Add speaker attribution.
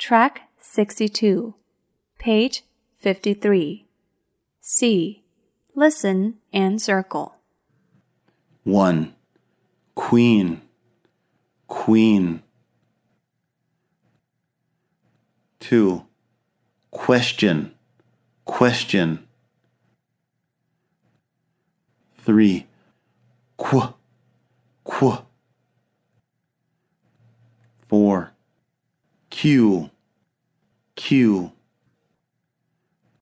Speaker 1: Track 62, page 53. C. Listen and circle.
Speaker 2: 1. Queen, queen. 2. Question, question. 3. Qu, qu. 4. Q, Q.